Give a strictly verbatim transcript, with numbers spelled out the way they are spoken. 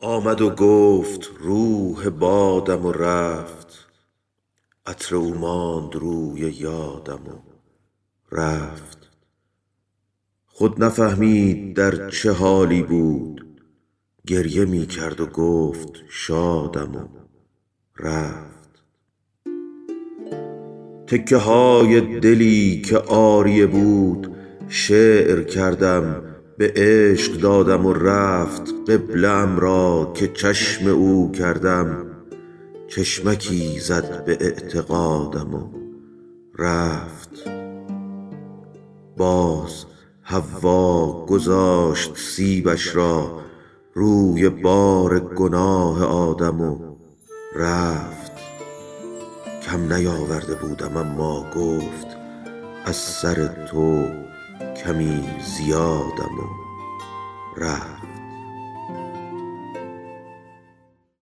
آمد و گفت روح بادم و رفت، عطر او ماند روی یادم و رفت. خود نفهمید در چه حالی بود، گریه می کرد و گفت شادم و رفت. تکه های دلی که عاریه بود شعر کردم، به عشق دادم و رفت. قبله ام را که چشم او کردم، چشمکی زد به اعتقادم و رفت. باز حوا گذاشت سیبش را روی بار گناه آدم و رفت. کم نیاورده بودم اما گفت از سر تو کمی زیادم و رفت.